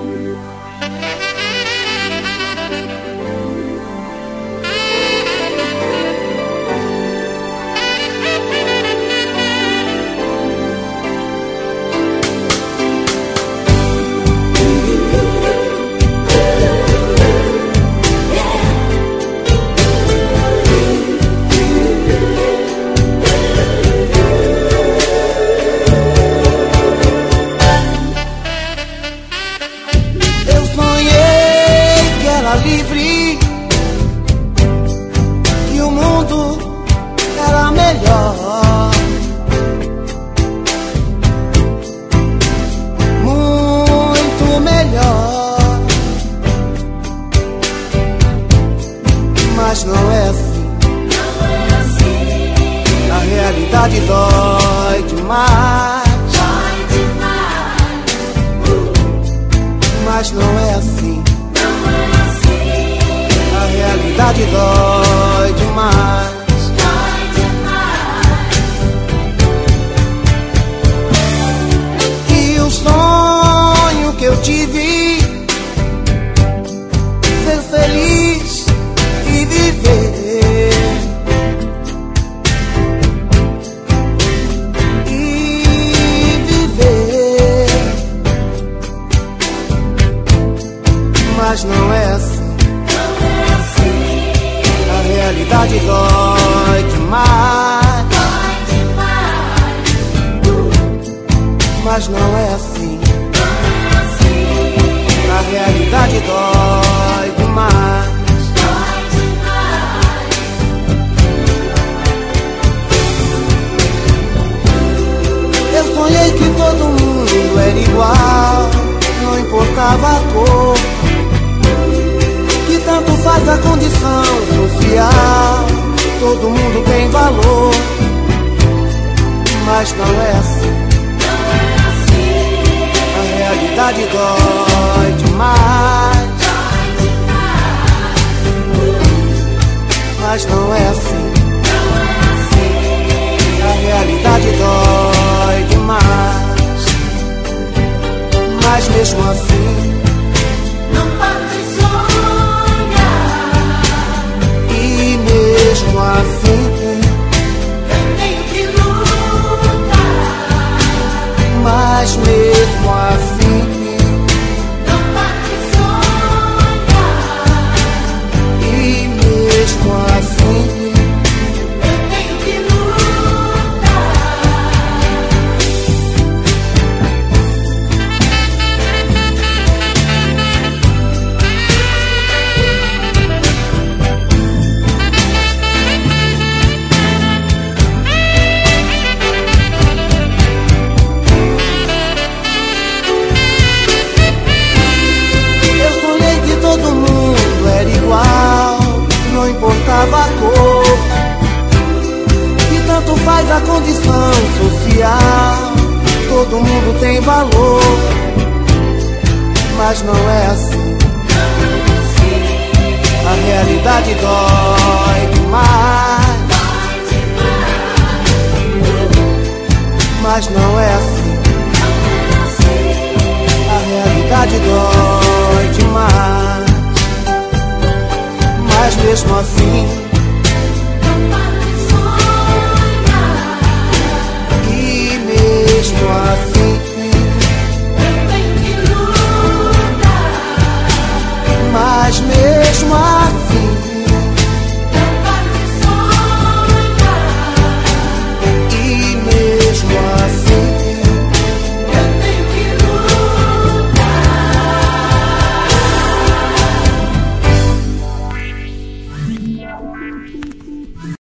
Livre, que o mundo era melhor, muito melhor. Mas não é assim, a realidade dói demais. Mas não é assim, a realidade dói demais. E o sonho que eu tive, ser feliz e viver, mas não é assim, a realidade dói demais. Mas não é assim, a realidade dói demais. Eu sonhei que todo mundo era igual, não importava a cor, que tanto faz a condição social, todo mundo tem valor. Mas não é assim, a realidade dói demais. Mas não é assim, a realidade dói demais. Mas mesmo assim não pode sonhar. E mesmo assim Eu tenho que lutar. mas mesmo assim Não pode sonhar. e mesmo assim Eu tenho que lutar. eu sonhei que todo mundo era igual, não importava a cor, que tanto faz a condição social, todo mundo tem valor. Mas não é assim, a realidade dói demais. Mas não é assim, a realidade dói demais. Mas mesmo assim